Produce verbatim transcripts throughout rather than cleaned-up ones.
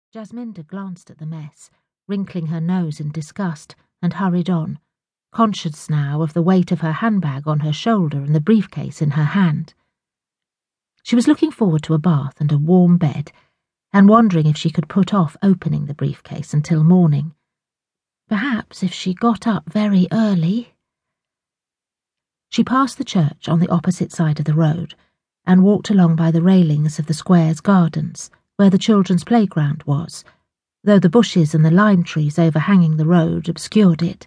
Jasminda glanced at the mess, wrinkling her nose in disgust, and hurried on, conscious now of the weight of her handbag on her shoulder and the briefcase in her hand. She was looking forward to a bath and a warm bed, and wondering if she could put off opening the briefcase until morning. Perhaps if she got up very early. She passed the church on the opposite side of the road and walked along by the railings of the square's gardens, where the children's playground was, though the bushes and the lime trees overhanging the road obscured it.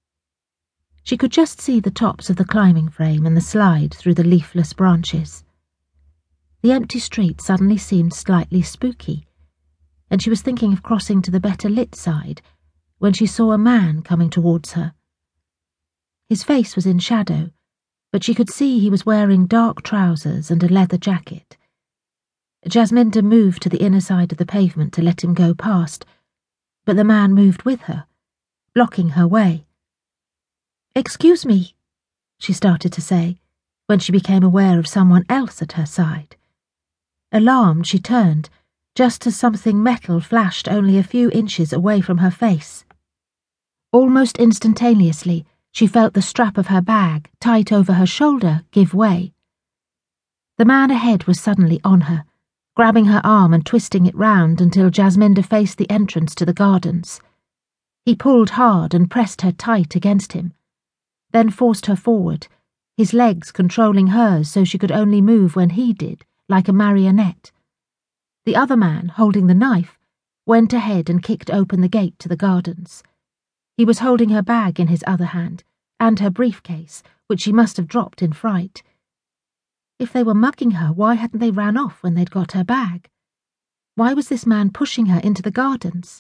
She could just see the tops of the climbing frame and the slide through the leafless branches. The empty street suddenly seemed slightly spooky, and she was thinking of crossing to the better lit side when she saw a man coming towards her. His face was in shadow, but she could see he was wearing dark trousers and a leather jacket. Jasminda moved to the inner side of the pavement to let him go past, but the man moved with her, blocking her way. "Excuse me," she started to say, when she became aware of someone else at her side. Alarmed, she turned, just as something metal flashed only a few inches away from her face. Almost instantaneously, she felt the strap of her bag, tight over her shoulder, give way. The man ahead was suddenly on her, grabbing her arm and twisting it round until Jasminda faced the entrance to the gardens. He pulled hard and pressed her tight against him, then forced her forward, his legs controlling hers so she could only move when he did, like a marionette. The other man, holding the knife, went ahead and kicked open the gate to the gardens. He was holding her bag in his other hand, and her briefcase, which she must have dropped in fright. If they were mugging her, why hadn't they ran off when they'd got her bag? Why was this man pushing her into the gardens?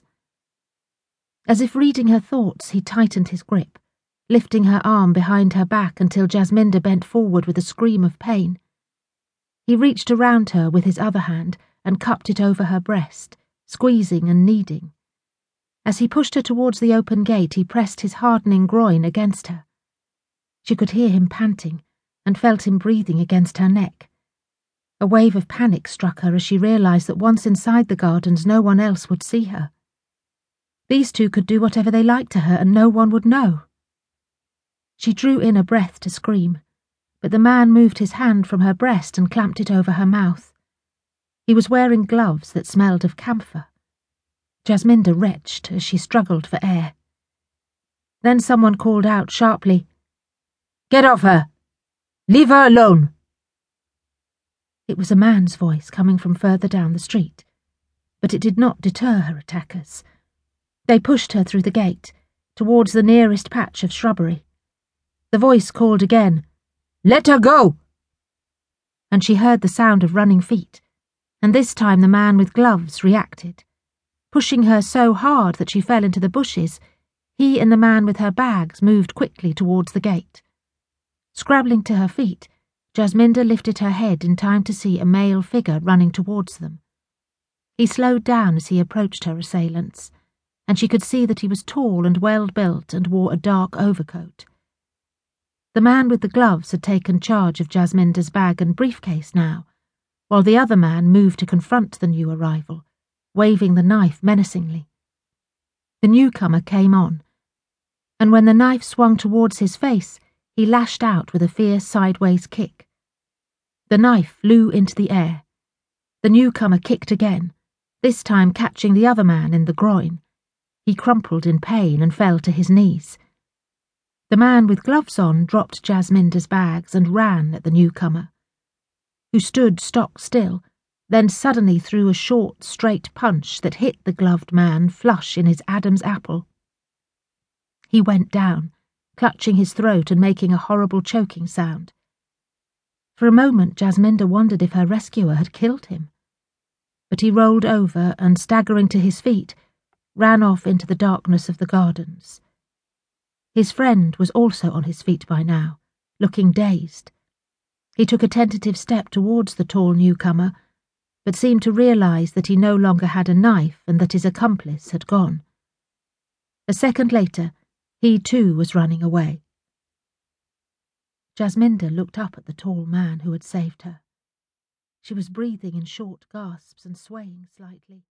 As if reading her thoughts, he tightened his grip, lifting her arm behind her back until Jasminda bent forward with a scream of pain. He reached around her with his other hand and cupped it over her breast, squeezing and kneading. As he pushed her towards the open gate, he pressed his hardening groin against her. She could hear him panting and felt him breathing against her neck. A wave of panic struck her as she realised that once inside the gardens no one else would see her. These two could do whatever they liked to her and no one would know. She drew in a breath to scream, but the man moved his hand from her breast and clamped it over her mouth. He was wearing gloves that smelled of camphor. Jasminda retched as she struggled for air. Then someone called out sharply, "Get off her! Leave her alone!" It was a man's voice coming from further down the street, but it did not deter her attackers. They pushed her through the gate, towards the nearest patch of shrubbery. The voice called again, "Let her go!" And she heard the sound of running feet, and this time the man with gloves reacted. Pushing her so hard that she fell into the bushes, he and the man with her bags moved quickly towards the gate. Scrabbling to her feet, Jasminda lifted her head in time to see a male figure running towards them. He slowed down as he approached her assailants, and she could see that he was tall and well-built and wore a dark overcoat. The man with the gloves had taken charge of Jasminda's bag and briefcase now, while the other man moved to confront the new arrival, waving the knife menacingly. The newcomer came on, and when the knife swung towards his face, he lashed out with a fierce sideways kick. The knife flew into the air. The newcomer kicked again, this time catching the other man in the groin. He crumpled in pain and fell to his knees. The man with gloves on dropped Jasminda's bags and ran at the newcomer, who stood stock still, then suddenly threw a short, straight punch that hit the gloved man flush in his Adam's apple. He went down, clutching his throat and making a horrible choking sound. For a moment Jasminda wondered if her rescuer had killed him. But he rolled over and, staggering to his feet, ran off into the darkness of the gardens. His friend was also on his feet by now, looking dazed. He took a tentative step towards the tall newcomer, but seemed to realise that he no longer had a knife and that his accomplice had gone. A second later, he too was running away. Jasminda looked up at the tall man who had saved her. She was breathing in short gasps and swaying slightly.